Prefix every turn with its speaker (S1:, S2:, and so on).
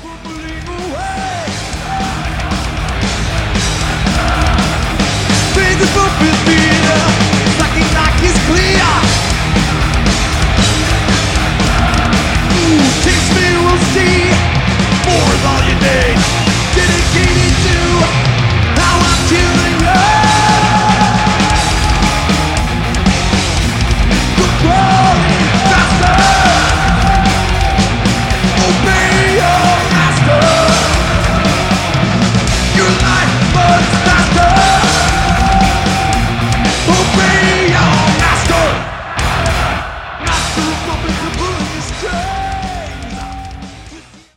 S1: bubbling away. When the bump is beer, sucking like it's clear.